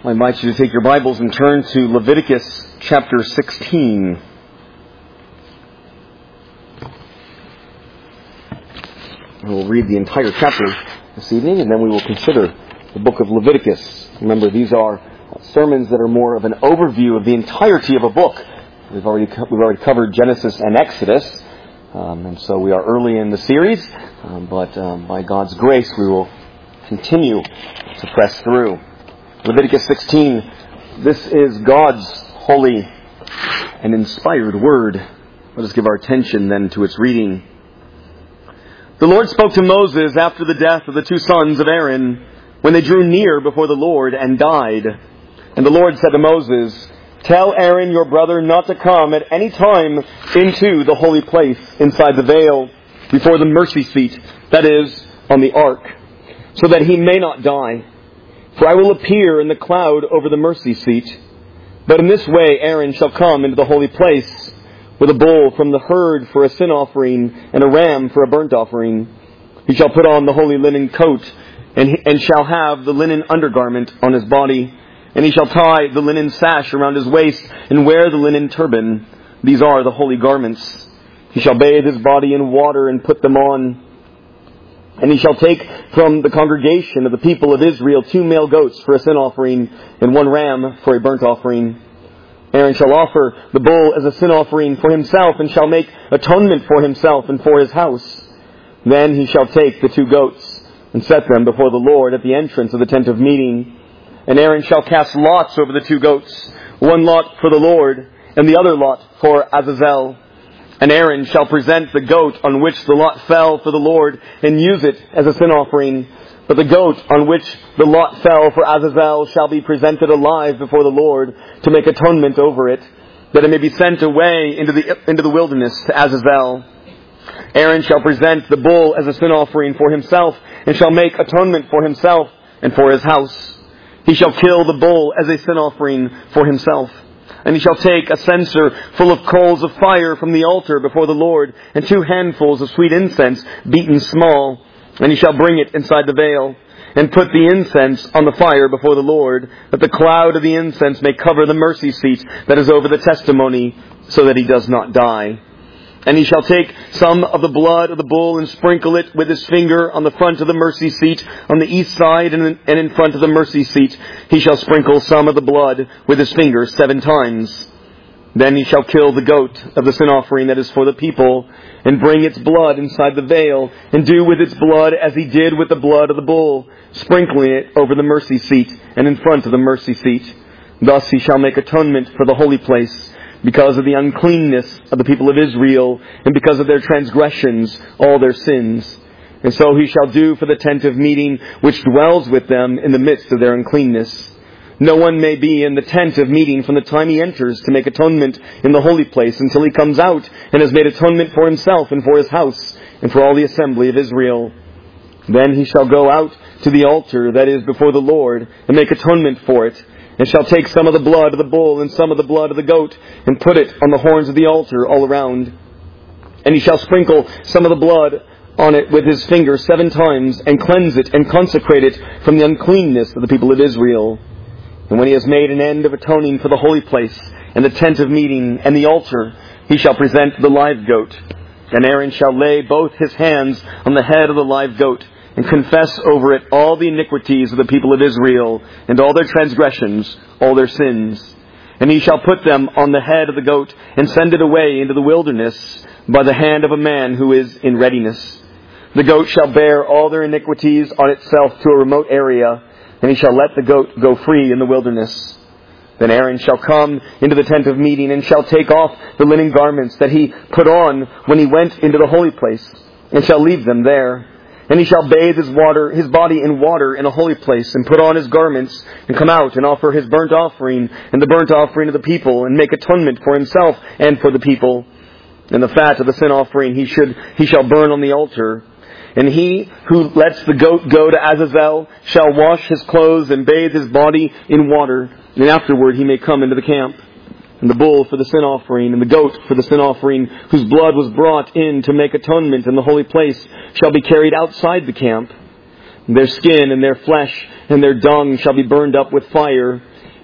I invite you to take your Bibles and turn to Leviticus chapter 16. We'll read the entire chapter this evening, and then we will consider the book of Leviticus. Remember, these are sermons that are more of an overview of the entirety of a book. We've already covered Genesis and Exodus, and so we are early in the series, but by God's grace we will continue to press through. Leviticus 16, this is God's holy and inspired word. Let us give our attention then to its reading. The Lord spoke to Moses after the death of the two sons of Aaron, when they drew near before the Lord and died. And the Lord said to Moses, "Tell Aaron your brother not to come at any time into the holy place inside the veil, before the mercy seat, that is, on the ark, so that he may not die. For I will appear in the cloud over the mercy seat. But in this way Aaron shall come into the holy place, with a bull from the herd for a sin offering, and a ram for a burnt offering. He shall put on the holy linen coat, and shall have the linen undergarment on his body. And he shall tie the linen sash around his waist, and wear the linen turban. These are the holy garments. He shall bathe his body in water, and put them on. And he shall take from the congregation of the people of Israel 2 male goats for a sin offering, and 1 ram for a burnt offering. Aaron shall offer the bull as a sin offering for himself, and shall make atonement for himself and for his house. Then he shall take the 2 goats, and set them before the Lord at the entrance of the tent of meeting. And Aaron shall cast lots over the 2 goats, 1 lot for the Lord, and the other lot for Azazel. And Aaron shall present the goat on which the lot fell for the Lord, and use it as a sin offering. But the goat on which the lot fell for Azazel shall be presented alive before the Lord, to make atonement over it, that it may be sent away into the wilderness to Azazel. Aaron shall present the bull as a sin offering for himself, and shall make atonement for himself and for his house. He shall kill the bull as a sin offering for himself. And he shall take a censer full of coals of fire from the altar before the Lord, and 2 handfuls of sweet incense beaten small. And he shall bring it inside the veil, and put the incense on the fire before the Lord, that the cloud of the incense may cover the mercy seat that is over the testimony, so that he does not die. And he shall take some of the blood of the bull, and sprinkle it with his finger on the front of the mercy seat, on the east side and in front of the mercy seat. He shall sprinkle some of the blood with his finger 7 times. Then he shall kill the goat of the sin offering that is for the people, and bring its blood inside the veil, and do with its blood as he did with the blood of the bull, sprinkling it over the mercy seat and in front of the mercy seat. Thus he shall make atonement for the holy place, because of the uncleanness of the people of Israel, and because of their transgressions, all their sins. And so he shall do for the tent of meeting, which dwells with them in the midst of their uncleanness. No one may be in the tent of meeting from the time he enters to make atonement in the holy place, until he comes out and has made atonement for himself and for his house, and for all the assembly of Israel. Then he shall go out to the altar that is before the Lord, and make atonement for it, and shall take some of the blood of the bull and some of the blood of the goat, and put it on the horns of the altar all around. And he shall sprinkle some of the blood on it with his finger 7 times, and cleanse it and consecrate it from the uncleanness of the people of Israel. And when he has made an end of atoning for the holy place, and the tent of meeting, and the altar, he shall present the live goat. And Aaron shall lay both his hands on the head of the live goat, and confess over it all the iniquities of the people of Israel, and all their transgressions, all their sins. And he shall put them on the head of the goat, and send it away into the wilderness by the hand of a man who is in readiness. The goat shall bear all their iniquities on itself to a remote area, and he shall let the goat go free in the wilderness. Then Aaron shall come into the tent of meeting, and shall take off the linen garments that he put on when he went into the holy place, and shall leave them there. And he shall bathe his body in water in a holy place, and put on his garments, and come out and offer his burnt offering, and the burnt offering of the people, and make atonement for himself and for the people. And the fat of the sin offering he shall burn on the altar. And he who lets the goat go to Azazel shall wash his clothes and bathe his body in water, and afterward he may come into the camp. And the bull for the sin offering, and the goat for the sin offering, whose blood was brought in to make atonement in the holy place, shall be carried outside the camp. Their skin and their flesh and their dung shall be burned up with fire,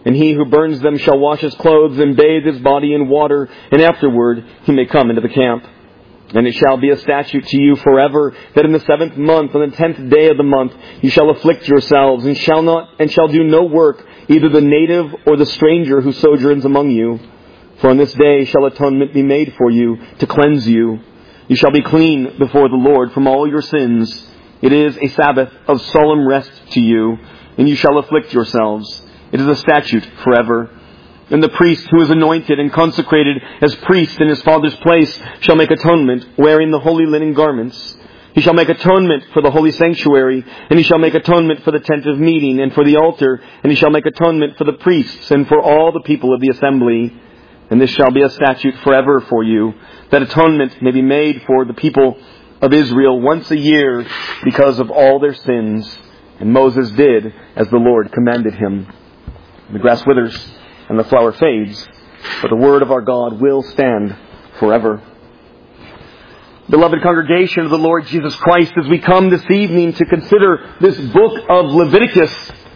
And he who burns them shall wash his clothes and bathe his body in water, and afterward he may come into the camp. And it shall be a statute to you forever, that in the 7th month, on the 10th day of the month, you shall afflict yourselves, and shall do no work, either the native or the stranger who sojourns among you. For on this day shall atonement be made for you, to cleanse you. You shall be clean before the Lord from all your sins. It is a Sabbath of solemn rest to you, and you shall afflict yourselves. It is a statute forever. And the priest who is anointed and consecrated as priest in his father's place shall make atonement, wearing the holy linen garments. He shall make atonement for the holy sanctuary, and he shall make atonement for the tent of meeting and for the altar, and he shall make atonement for the priests and for all the people of the assembly. And this shall be a statute forever for you, that atonement may be made for the people of Israel once a year because of all their sins. And Moses did as the Lord commanded him. The grass withers and the flower fades, but the word of our God will stand forever. Beloved congregation of the Lord Jesus Christ, as we come this evening to consider this book of Leviticus,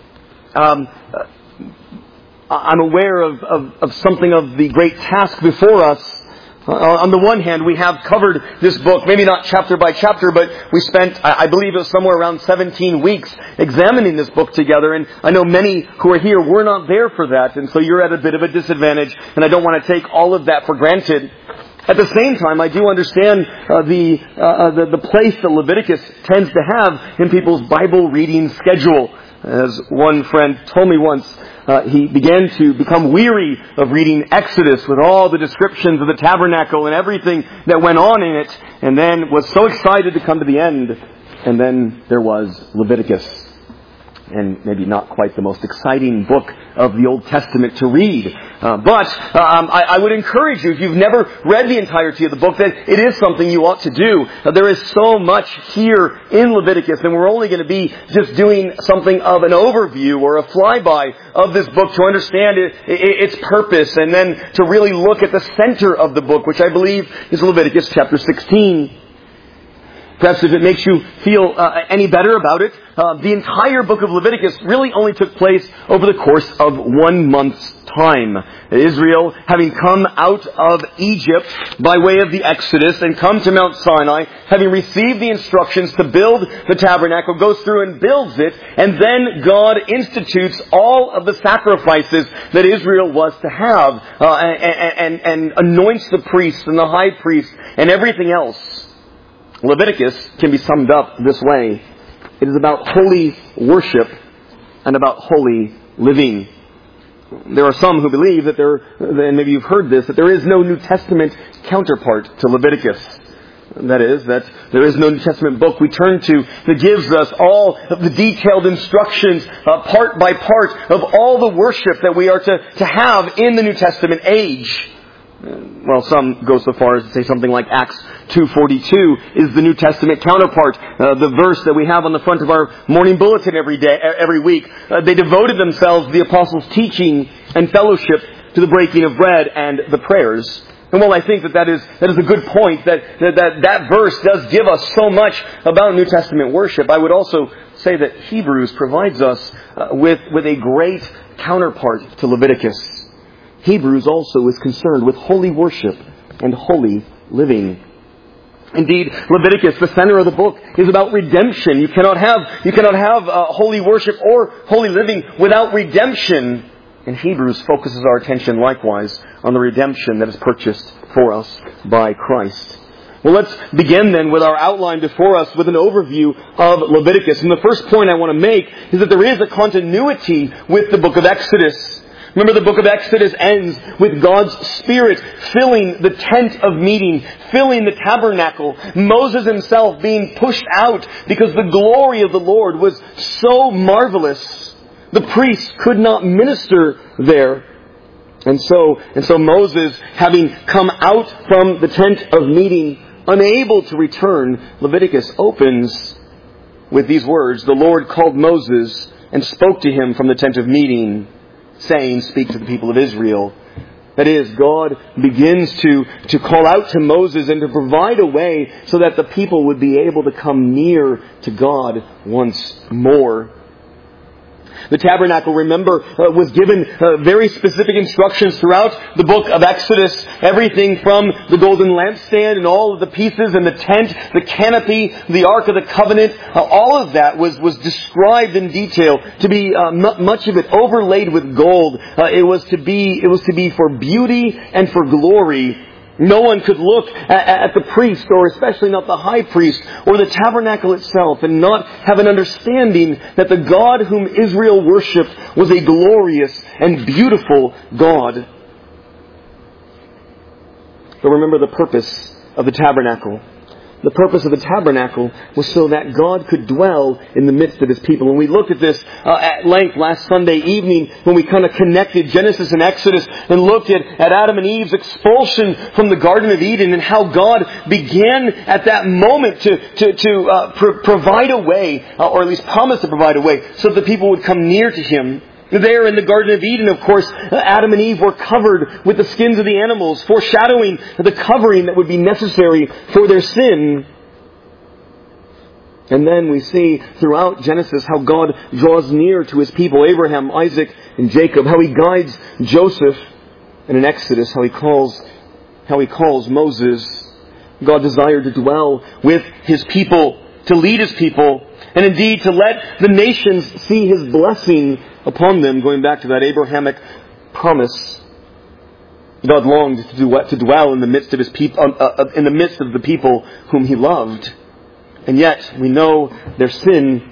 I'm aware of something of the great task before us. On the one hand, we have covered this book, maybe not chapter by chapter, but we spent, I believe it was somewhere around 17 weeks examining this book together. And I know many who are here were not there for that, and so you're at a bit of a disadvantage, and I don't want to take all of that for granted. At the same time, I do understand the place that Leviticus tends to have in people's Bible reading schedule. As one friend told me once, he began to become weary of reading Exodus with all the descriptions of the tabernacle and everything that went on in it, and then was so excited to come to the end. And then there was Leviticus. And maybe not quite the most exciting book of the Old Testament to read. But I would encourage you, if you've never read the entirety of the book, that it is something you ought to do. There is so much here in Leviticus, and we're only going to be just doing something of an overview or a flyby of this book to understand its purpose, and then to really look at the center of the book, which I believe is Leviticus chapter 16. Perhaps if it makes you feel any better about it, the entire book of Leviticus really only took place over the course of 1 month's time. Israel, having come out of Egypt by way of the Exodus and come to Mount Sinai, having received the instructions to build the tabernacle, goes through and builds it, and then God institutes all of the sacrifices that Israel was to have, and anoints the priests and the high priest and everything else. Leviticus can be summed up this way. It is about holy worship and about holy living. There are some who believe that and maybe you've heard this, that there is no New Testament counterpart to Leviticus. That is, that there is no New Testament book we turn to that gives us all of the detailed instructions, part by part, of all the worship that we are to have in the New Testament age. Well, some go so far as to say something like Acts 2:42 is the New Testament counterpart. The verse that we have on the front of our morning bulletin every week. They devoted themselves to the apostles' teaching and fellowship, to the breaking of bread and the prayers. And while I think that is a good point, that verse does give us so much about New Testament worship, I would also say that Hebrews provides us with a great counterpart to Leviticus. Hebrews also is concerned with holy worship and holy living. Indeed, Leviticus, the center of the book, is about redemption. You cannot have holy worship or holy living without redemption. And Hebrews focuses our attention likewise on the redemption that is purchased for us by Christ. Well, let's begin then with our outline before us with an overview of Leviticus. And the first point I want to make is that there is a continuity with the book of Exodus. Remember, the book of Exodus ends with God's Spirit filling the tent of meeting, filling the tabernacle. Moses himself being pushed out because the glory of the Lord was so marvelous. The priests could not minister there. And so Moses, having come out from the tent of meeting, unable to return, Leviticus opens with these words, "The Lord called Moses and spoke to him from the tent of meeting, saying, speak to the people of Israel." That is, God begins to call out to Moses and to provide a way so that the people would be able to come near to God once more. The tabernacle, remember, was given very specific instructions throughout the book of Exodus. Everything from the golden lampstand and all of the pieces and the tent, the canopy, the Ark of the Covenant, all of that was described in detail to be much of it overlaid with gold. It was to be for beauty and for glory. No one could look at the priest, or especially not the high priest, or the tabernacle itself, and not have an understanding that the God whom Israel worshipped was a glorious and beautiful God. But remember the purpose of the tabernacle. The purpose of the tabernacle was so that God could dwell in the midst of His people. And we looked at this at length last Sunday evening when we kind of connected Genesis and Exodus and looked at Adam and Eve's expulsion from the Garden of Eden and how God began at that moment to provide a way, or at least promise to provide a way, so that the people would come near to Him. There in the Garden of Eden, of course, Adam and Eve were covered with the skins of the animals, foreshadowing the covering that would be necessary for their sin. And then we see throughout Genesis how God draws near to His people, Abraham, Isaac, and Jacob, how He guides Joseph, and in Exodus how He calls Moses. God desired to dwell with His people, to lead His people, and indeed to let the nations see His blessing upon them, going back to that Abrahamic promise. God longed to dwell in the midst of His people, in the midst of the people whom He loved. And yet, we know their sin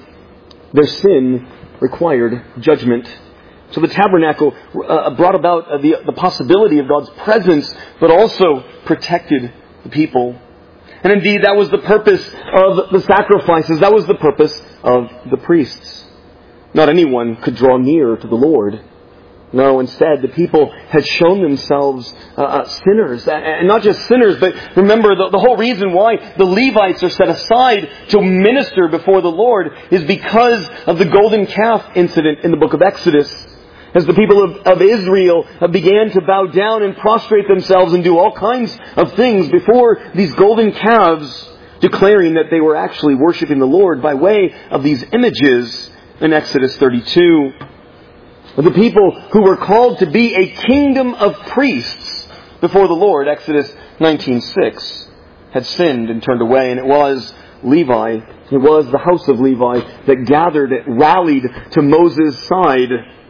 required judgment. So the tabernacle brought about the possibility of God's presence, but also protected the people. And indeed, that was the purpose of the sacrifices. That was the purpose of the priests. Not anyone could draw near to the Lord. No, instead, the people had shown themselves sinners. And not just sinners, but remember, the whole reason why the Levites are set aside to minister before the Lord is because of the golden calf incident in the book of Exodus. As the people of Israel began to bow down and prostrate themselves and do all kinds of things before these golden calves, declaring that they were actually worshiping the Lord by way of these images in Exodus 32. The people who were called to be a kingdom of priests before the Lord, Exodus 19:6, had sinned and turned away, and it was Levi, it was the house of Levi that rallied to Moses' side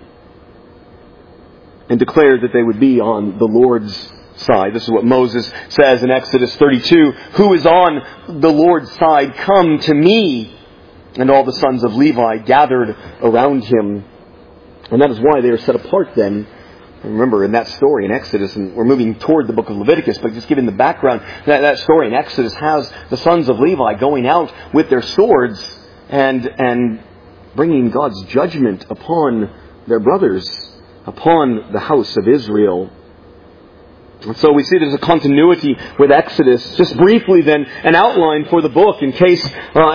and declared that they would be on the Lord's side. This is what Moses says in Exodus 32, "Who is on the Lord's side? Come to me." And all the sons of Levi gathered around him. And that is why they are set apart then. Remember in that story in Exodus, and we're moving toward the book of Leviticus, but just giving the background, that story in Exodus has the sons of Levi going out with their swords and bringing God's judgment upon their brothers, upon the house of Israel. And so we see there's a continuity with Exodus. Just briefly then, an outline for the book in case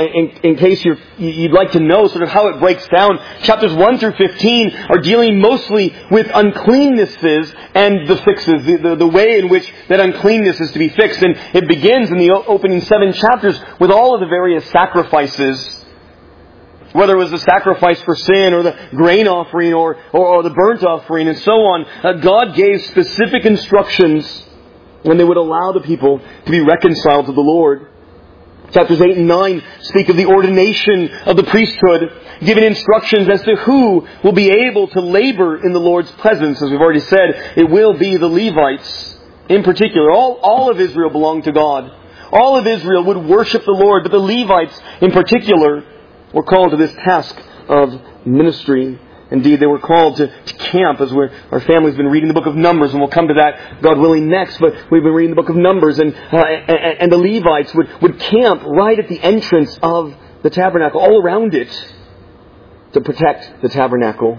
you'd like to know sort of how it breaks down. Chapters 1 through 15 are dealing mostly with uncleannesses and the fixes, the way in which that uncleanness is to be fixed. And it begins in the opening 7 chapters with all of the various sacrifices. Whether it was the sacrifice for sin or the grain offering or the burnt offering and so on, God gave specific instructions when they would allow the people to be reconciled to the Lord. Chapters 8 and 9 speak of the ordination of the priesthood, giving instructions as to who will be able to labor in the Lord's presence. As we've already said, it will be the Levites in particular. All of Israel belonged to God. All of Israel would worship the Lord, but the Levites in particular were called to this task of ministry. Indeed, they were called to camp, as our family's been reading the book of Numbers, and we'll come to that, God willing, next. But we've been reading the book of Numbers, and the Levites would camp right at the entrance of the tabernacle, all around it, to protect the tabernacle.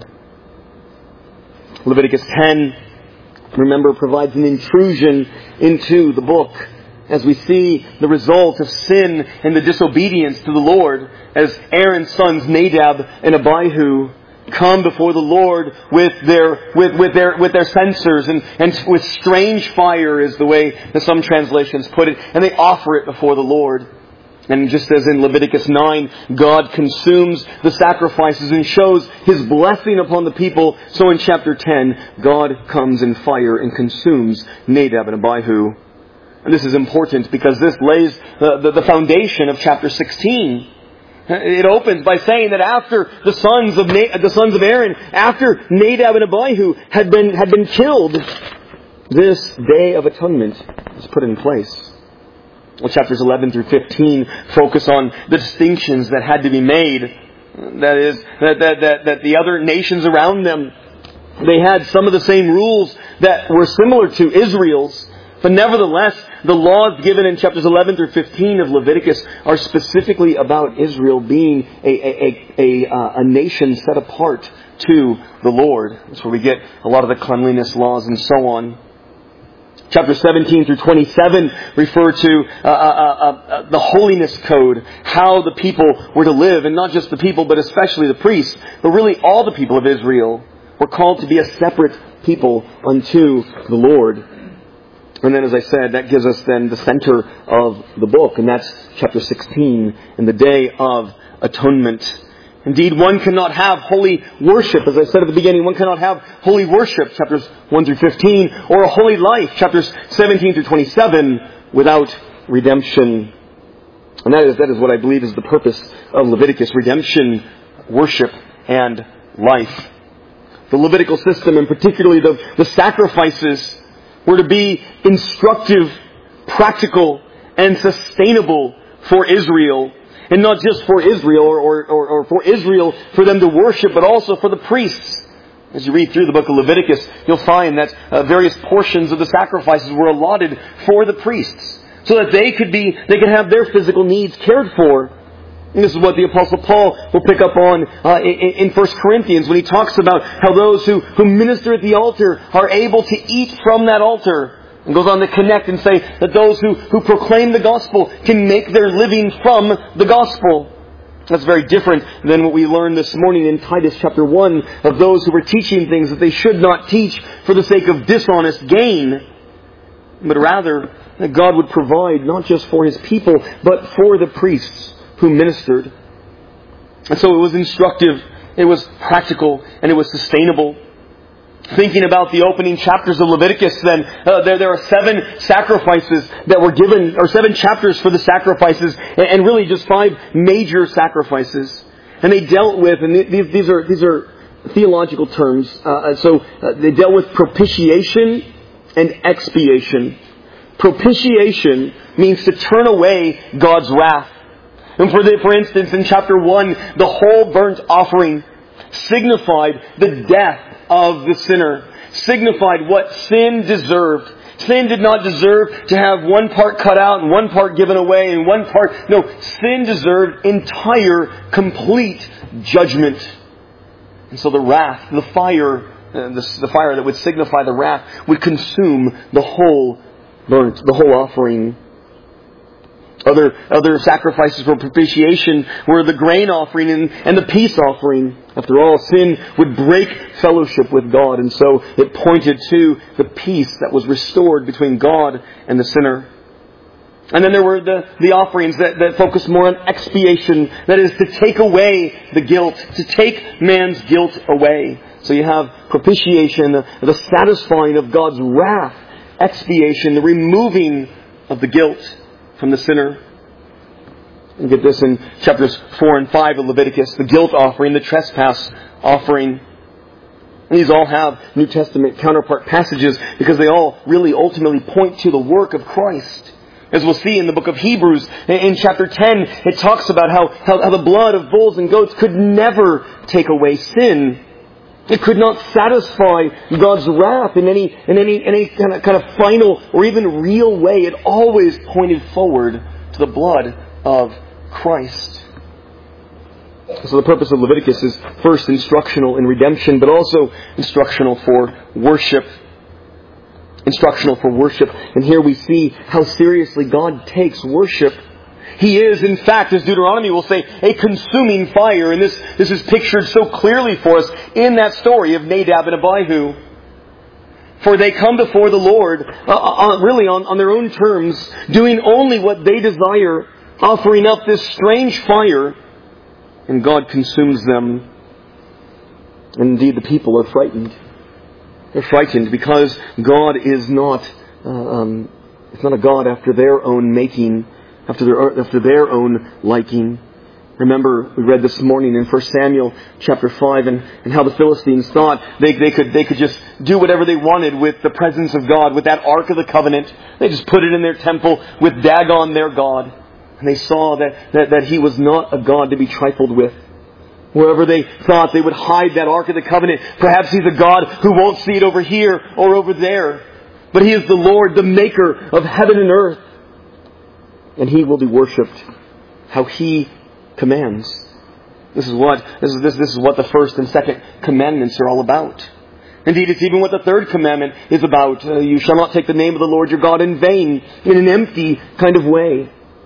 Leviticus 10, remember, provides an intrusion into the book, as we see the result of sin and the disobedience to the Lord, as Aaron's sons Nadab and Abihu come before the Lord with their censers and with strange fire, is the way that some translations put it, and they offer it before the Lord. And just as in Leviticus 9, God consumes the sacrifices and shows His blessing upon the people, so in chapter 10, God comes in fire and consumes Nadab and Abihu. And this is important because this lays the foundation of chapter 16. It opens by saying that after the sons of Aaron, after Nadab and Abihu had been killed, this Day of Atonement is put in place. Well, chapters 11 through 15 focus on the distinctions that had to be made. That is, that the other nations around them, they had some of the same rules that were similar to Israel's. But nevertheless, the laws given in chapters 11 through 15 of Leviticus are specifically about Israel being a nation set apart to the Lord. That's where we get a lot of the cleanliness laws and so on. Chapters 17 through 27 refer to the holiness code, how the people were to live, and not just the people, but especially the priests, but really all the people of Israel were called to be a separate people unto the Lord. And then, as I said, that gives us then the center of the book, and that's chapter 16, and the Day of Atonement. Indeed, one cannot have holy worship, as I said at the beginning, one cannot have holy worship, chapters 1 through 15, or a holy life, chapters 17 through 27, without redemption. And that is what I believe is the purpose of Leviticus: redemption, worship, and life. The Levitical system, and particularly the sacrifices, were to be instructive, practical, and sustainable for Israel. And not just for Israel or for Israel for them to worship, but also for the priests. As you read through the book of Leviticus, you'll find that various portions of the sacrifices were allotted for the priests, so that they could have their physical needs cared for. And this is what the Apostle Paul will pick up on in 1 Corinthians when he talks about how those who minister at the altar are able to eat from that altar. And goes on to connect and say that those who proclaim the gospel can make their living from the gospel. That's very different than what we learned this morning in Titus chapter 1 of those who were teaching things that they should not teach for the sake of dishonest gain, but rather that God would provide not just for His people, but for the priests who ministered. And so it was instructive, it was practical, and it was sustainable. Thinking about the opening chapters of Leviticus, then there are 7 sacrifices that were given, or 7 chapters for the sacrifices, and really just 5 major sacrifices. And they dealt with, and these are theological terms. So they dealt with propitiation and expiation. Propitiation means to turn away God's wrath. And for instance, in chapter 1, the whole burnt offering signified the death of the sinner, signified what sin deserved. Sin did not deserve to have one part cut out and one part given away and one part... No, sin deserved entire, complete judgment. And so the wrath, the fire that would signify the wrath would consume the whole offering. Other sacrifices for propitiation were the grain offering and the peace offering. After all, sin would break fellowship with God, and so it pointed to the peace that was restored between God and the sinner. And then there were the offerings that focused more on expiation, that is, to take away the guilt, to take man's guilt away. So you have propitiation, the satisfying of God's wrath, expiation, the removing of the guilt from the sinner. You get this in chapters 4 and 5 of Leviticus, the guilt offering, the trespass offering. And these all have New Testament counterpart passages because they all really ultimately point to the work of Christ. As we'll see in the book of Hebrews, in chapter 10, it talks about how the blood of bulls and goats could never take away sin. It could not satisfy God's wrath in any kind of final or even real way. It always pointed forward to the blood of Christ. So the purpose of Leviticus is first instructional in redemption, but also instructional for worship. Instructional for worship. And here we see how seriously God takes worship. He is, in fact, as Deuteronomy will say, a consuming fire. And this is pictured so clearly for us in that story of Nadab and Abihu. For they come before the Lord, really on their own terms, doing only what they desire, offering up this strange fire, and God consumes them. And indeed, the people are frightened. They're frightened because God is not, it's not a God after their own making, after their own liking. Remember, we read this morning in 1 Samuel chapter 5 and how the Philistines thought they could just do whatever they wanted with the presence of God, with that Ark of the Covenant. They just put it in their temple with Dagon, their God. And they saw that He was not a God to be trifled with. Wherever they thought they would hide that Ark of the Covenant, perhaps He's a God who won't see it over here or over there. But He is the Lord, the Maker of heaven and earth. And He will be worshipped how He commands. This is what the first and second commandments are all about. Indeed, it's even what the third commandment is about. You shall not take the name of the Lord your God in vain, in an empty kind of way.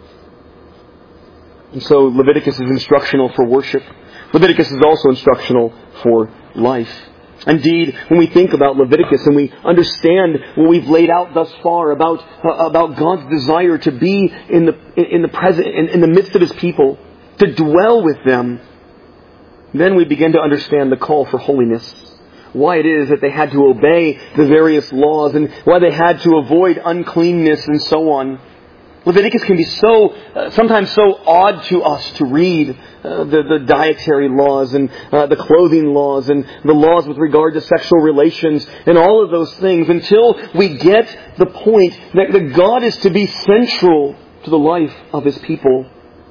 And so Leviticus is instructional for worship. Leviticus is also instructional for life. Indeed, when we think about Leviticus and we understand what we've laid out thus far about God's desire to be in the midst of His people, to dwell with them, then we begin to understand the call for holiness. Why it is that they had to obey the various laws and why they had to avoid uncleanness and so on. Leviticus can be sometimes so odd to us to read. The dietary laws and the clothing laws and the laws with regard to sexual relations and all of those things until we get the point that God is to be central to the life of His people.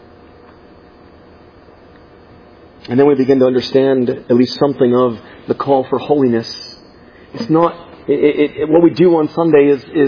And then we begin to understand at least something of the call for holiness. It's not what we do on Sunday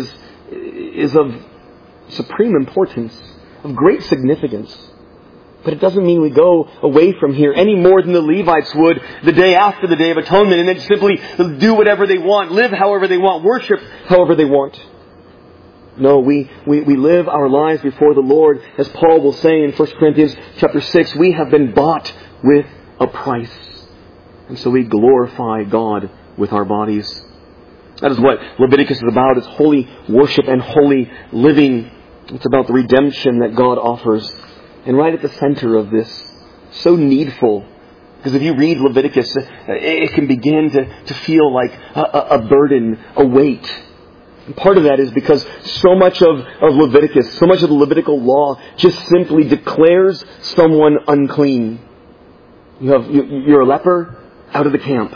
is of supreme importance, of great significance. But it doesn't mean we go away from here any more than the Levites would the day after the Day of Atonement and then simply do whatever they want, live however they want, worship however they want. No, we live our lives before the Lord, as Paul will say in 1 Corinthians chapter 6, we have been bought with a price. And so we glorify God with our bodies. That is what Leviticus is about. It's holy worship and holy living. It's about the redemption that God offers. And right at the center of this, so needful, because if you read Leviticus, it can begin to feel like a burden, a weight. And part of that is because so much of Leviticus, so much of the Levitical law just simply declares someone unclean. You're a leper, out of the camp.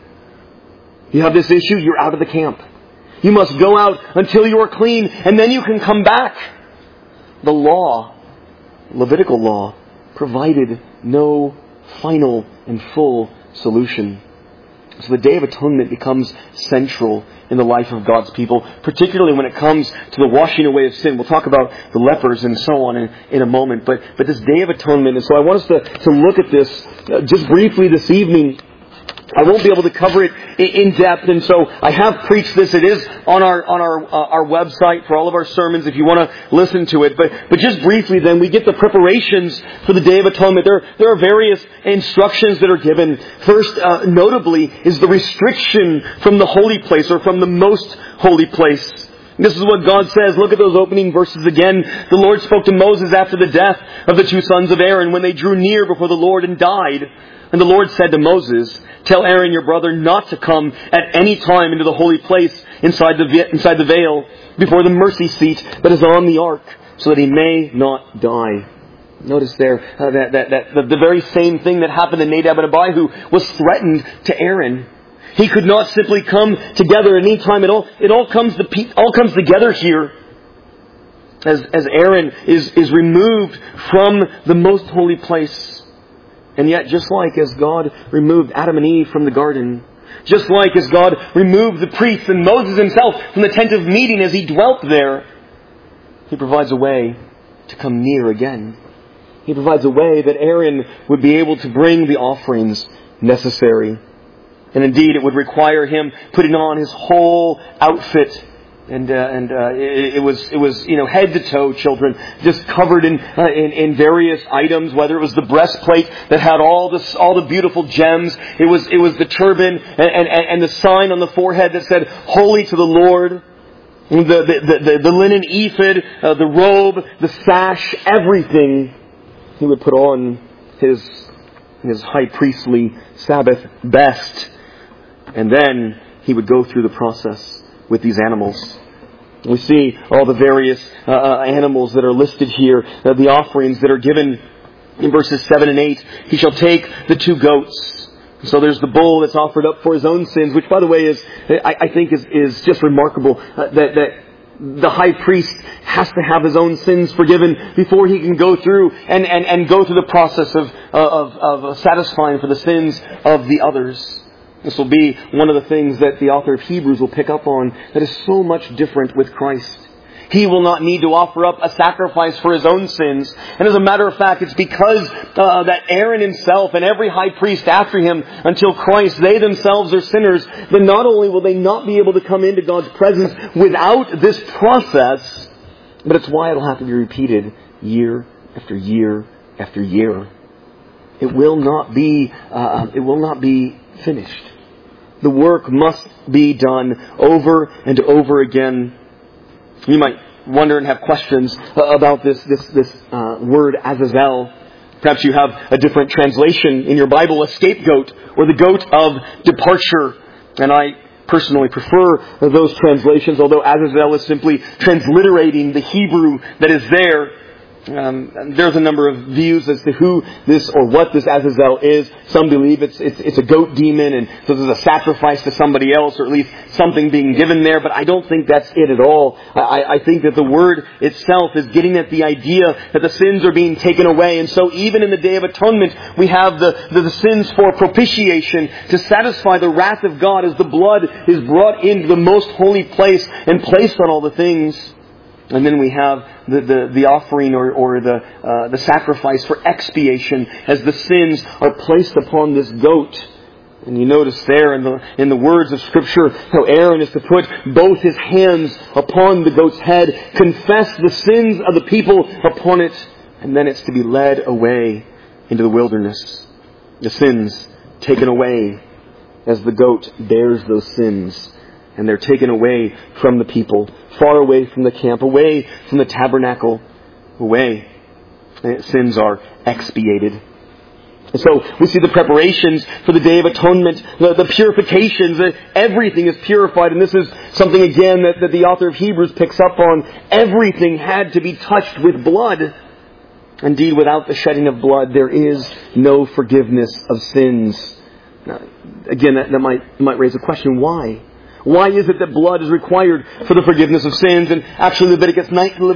You have this issue, you're out of the camp. You must go out until you are clean, and then you can come back. The law, Levitical law, provided no final and full solution. So the Day of Atonement becomes central in the life of God's people, particularly when it comes to the washing away of sin. We'll talk about the lepers and so on in a moment. But this Day of Atonement, and so I want us to look at this just briefly this evening. I won't be able to cover it in depth, and so I have preached this. It is on our website for all of our sermons if you want to listen to it. But just briefly then, we get the preparations for the Day of Atonement. There are various instructions that are given. First, notably, is the restriction from the holy place or from the most holy place. This is what God says. Look at those opening verses again. The Lord spoke to Moses after the death of the two sons of Aaron when they drew near before the Lord and died. And the Lord said to Moses, tell Aaron your brother not to come at any time into the holy place inside the veil before the mercy seat that is on the ark, so that he may not die. Notice there that the very same thing that happened to Nadab and Abihu was threatened to Aaron. He could not simply come together at any time. It all comes together here as Aaron is removed from the most holy place. And yet, just like as God removed Adam and Eve from the garden, just like as God removed the priests and Moses himself from the tent of meeting as he dwelt there, He provides a way to come near again. He provides a way that Aaron would be able to bring the offerings necessary. And indeed, it would require him putting on his whole outfit. And it was head to toe, children, just covered in various items. Whether it was the breastplate that had all the beautiful gems, it was the turban and the sign on the forehead that said "Holy to the Lord." The linen ephod, the robe, the sash, everything. He would put on his high priestly Sabbath best. And then he would go through the process with these animals. We see all the various animals that are listed here, the offerings that are given in verses 7 and 8. He shall take the 2 goats. So there's the bull that's offered up for his own sins, which, by the way, I think is just remarkable, that the high priest has to have his own sins forgiven before he can go through and go through the process of satisfying for the sins of the others. This will be one of the things that the author of Hebrews will pick up on that is so much different with Christ. He will not need to offer up a sacrifice for his own sins. And as a matter of fact, it's because that Aaron himself and every high priest after him until Christ, they themselves are sinners, then not only will they not be able to come into God's presence without this process, but it's why it'll have to be repeated year after year after year. It will not be finished. The work must be done over and over again. You might wonder and have questions about this word Azazel. Perhaps you have a different translation in your Bible, a scapegoat, or the goat of departure. And I personally prefer those translations, although Azazel is simply transliterating the Hebrew that is there. There's a number of views as to who this or what this Azazel is. Some believe it's a goat demon, and so there's a sacrifice to somebody else, or at least something being given there. But I don't think that's it at all. I think that the word itself is getting at the idea that the sins are being taken away. And so even in the Day of Atonement, we have the sins for propitiation to satisfy the wrath of God as the blood is brought into the most holy place and placed on all the things. And then we have the offering or the sacrifice for expiation as the sins are placed upon this goat. And you notice there in the words of Scripture how Aaron is to put both his hands upon the goat's head, confess the sins of the people upon it, and then it's to be led away into the wilderness. The sins taken away as the goat bears those sins. And they're taken away from the people, far away from the camp, away from the tabernacle, away. And sins are expiated. And so we see the preparations for the Day of Atonement, the purifications, everything is purified. And this is something again that the author of Hebrews picks up on. Everything had to be touched with blood. Indeed, without the shedding of blood, there is no forgiveness of sins. Now, again, that might raise a question. Why? Why is it that blood is required for the forgiveness of sins? And actually Leviticus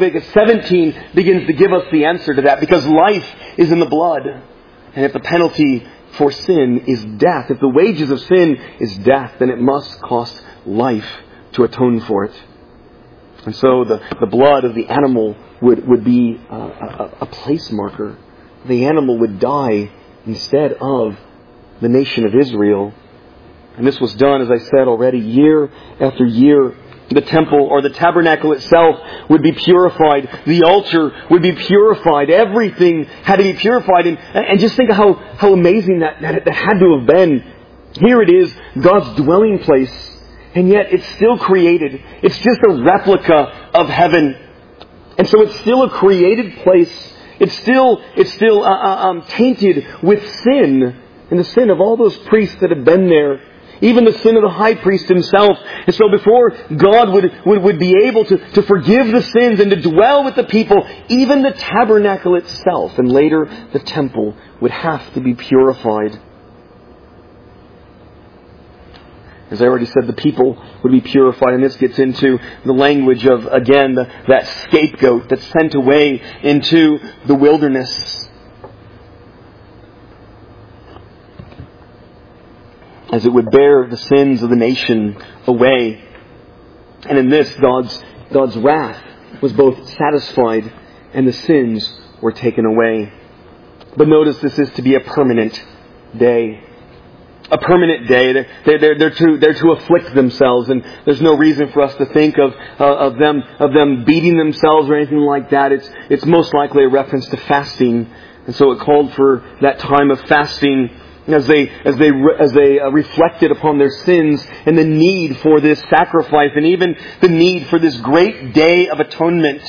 17 begins to give us the answer to that, because life is in the blood. And if the penalty for sin is death, if the wages of sin is death, then it must cost life to atone for it. And so the blood of the animal would be a place marker. The animal would die instead of the nation of Israel. And this was done, as I said already, year after year. The temple or the tabernacle itself would be purified. The altar would be purified. Everything had to be purified. And just think of how amazing that had to have been. Here it is, God's dwelling place. And yet it's still created. It's just a replica of heaven. And so it's still a created place. It's still tainted with sin. And the sin of all those priests that have been there. Even the sin of the high priest himself. And so before God would be able to forgive the sins and to dwell with the people, even the tabernacle itself and later the temple would have to be purified. As I already said, the people would be purified. And this gets into the language of, again, that scapegoat that's sent away into the wilderness. As it would bear the sins of the nation away. And in this, God's wrath was both satisfied and the sins were taken away. But notice this is to be a permanent day. A permanent day. They're to afflict themselves, and there's no reason for us to think of them beating themselves or anything like that. It's most likely a reference to fasting. And so it called for that time of fasting as they reflected upon their sins and the need for this sacrifice and even the need for this great day of atonement.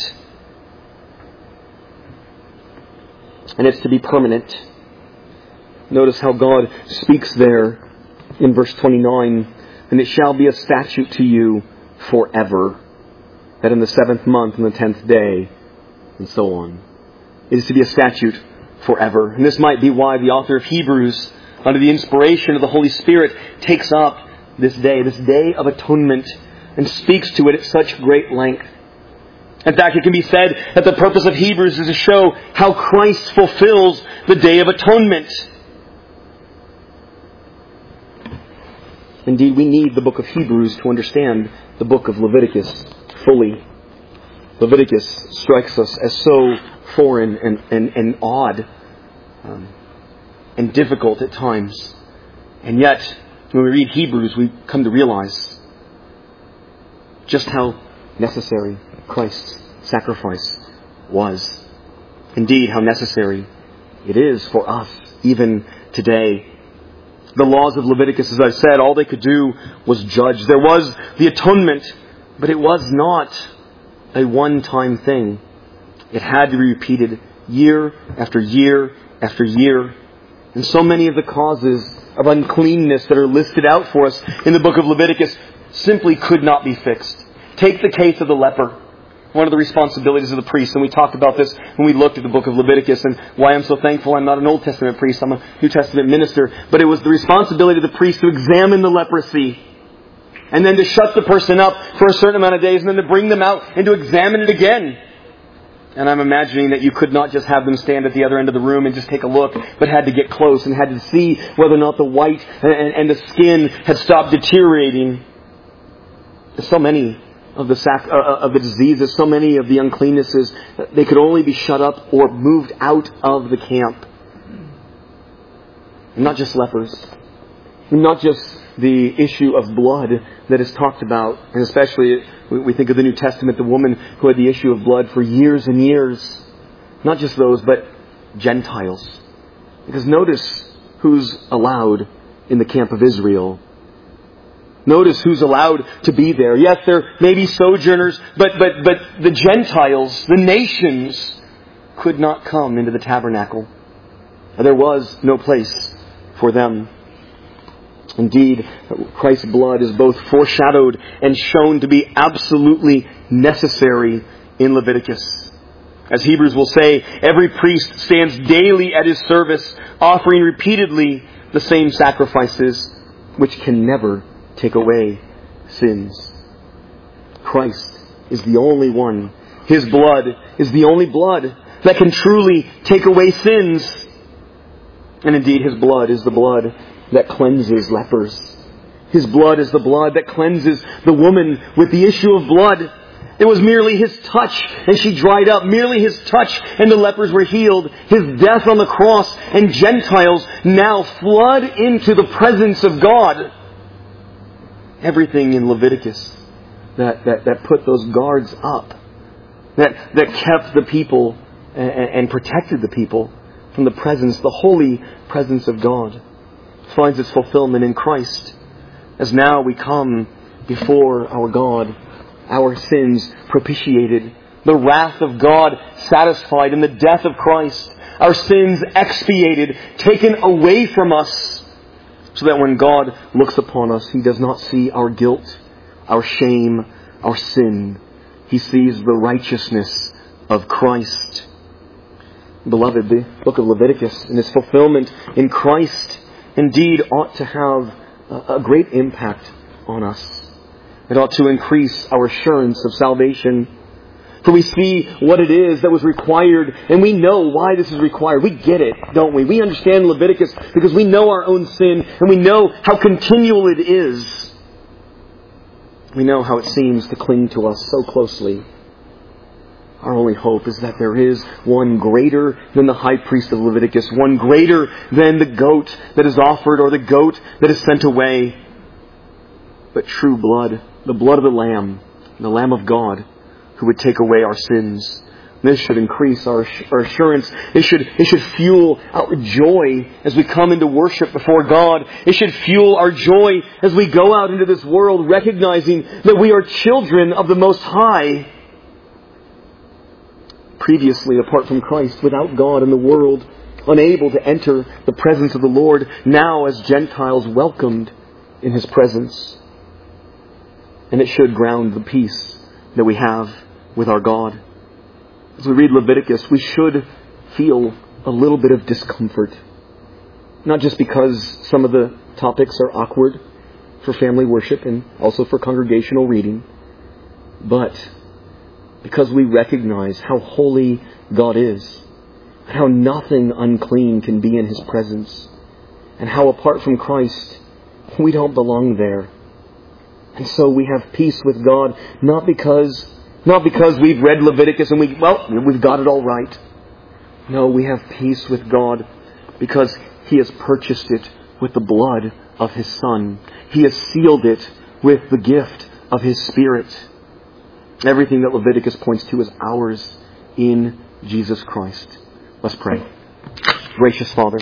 And it's to be permanent. Notice how God speaks there in verse 29, and it shall be a statute to you forever, that in the 7th month and the 10th day, and so on. It is to be a statute forever. And this might be why the author of Hebrews, under the inspiration of the Holy Spirit, takes up this day of atonement, and speaks to it at such great length. In fact, it can be said that the purpose of Hebrews is to show how Christ fulfills the Day of Atonement. Indeed, we need the book of Hebrews to understand the book of Leviticus fully. Leviticus strikes us as so foreign and odd and difficult at times. And yet, when we read Hebrews, we come to realize just how necessary Christ's sacrifice was. Indeed, how necessary it is for us even today. The laws of Leviticus, as I've said, all they could do was judge. There was the atonement, but it was not a one-time thing. It had to be repeated year after year after year. And so many of the causes of uncleanness that are listed out for us in the book of Leviticus simply could not be fixed. Take the case of the leper. One of the responsibilities of the priest, and we talked about this when we looked at the book of Leviticus, and why I'm so thankful I'm not an Old Testament priest, I'm a New Testament minister. But it was the responsibility of the priest to examine the leprosy, and then to shut the person up for a certain amount of days, and then to bring them out and to examine it again. And I'm imagining that you could not just have them stand at the other end of the room and just take a look, but had to get close and had to see whether or not the white and the skin had stopped deteriorating. So many of the diseases, so many of the uncleannesses, they could only be shut up or moved out of the camp. And not just lepers. And not just the issue of blood that is talked about. And especially, we think of the New Testament, the woman who had the issue of blood for years and years. Not just those, but Gentiles. Because notice who's allowed in the camp of Israel. Notice who's allowed to be there. Yes, there may be sojourners, but the Gentiles, the nations, could not come into the tabernacle. There was no place for them. Indeed, Christ's blood is both foreshadowed and shown to be absolutely necessary in Leviticus. As Hebrews will say, every priest stands daily at his service, offering repeatedly the same sacrifices, which can never take away sins. Christ is the only one. His blood is the only blood that can truly take away sins. And indeed, His blood is the blood that cleanses lepers. His blood is the blood that cleanses the woman with the issue of blood. It was merely His touch and she dried up. Merely His touch and the lepers were healed. His death on the cross and Gentiles now flood into the presence of God. Everything in Leviticus that put those guards up, that kept the people and protected the people from the presence, the holy presence of God, finds its fulfillment in Christ. As now we come before our God, our sins propitiated, the wrath of God satisfied in the death of Christ, our sins expiated, taken away from us, so that when God looks upon us, He does not see our guilt, our shame, our sin. He sees the righteousness of Christ. Beloved, the book of Leviticus and its fulfillment in Christ indeed ought to have a great impact on us. It ought to increase our assurance of salvation. For we see what it is that was required, and we know why this is required. We get it, don't we? We understand Leviticus because we know our own sin, and we know how continual it is. We know how it seems to cling to us so closely. Our only hope is that there is one greater than the high priest of Leviticus, one greater than the goat that is offered or the goat that is sent away. But true blood, the blood of the Lamb of God, who would take away our sins, This should increase our assurance. It should fuel our joy as we come into worship before God. It should fuel our joy as we go out into this world recognizing that we are children of the Most High. Previously, apart from Christ, without God in the world, unable to enter the presence of the Lord, now as Gentiles welcomed in His presence. And it should ground the peace that we have with our God. As we read Leviticus, we should feel a little bit of discomfort. Not just because some of the topics are awkward for family worship and also for congregational reading, but because we recognize how holy God is, and how nothing unclean can be in His presence, and how apart from Christ, we don't belong there. And so we have peace with God, not because we've read Leviticus and we've got it all right. No, we have peace with God because He has purchased it with the blood of His Son. He has sealed it with the gift of His Spirit. Everything that Leviticus points to is ours in Jesus Christ. Let's pray. Gracious Father,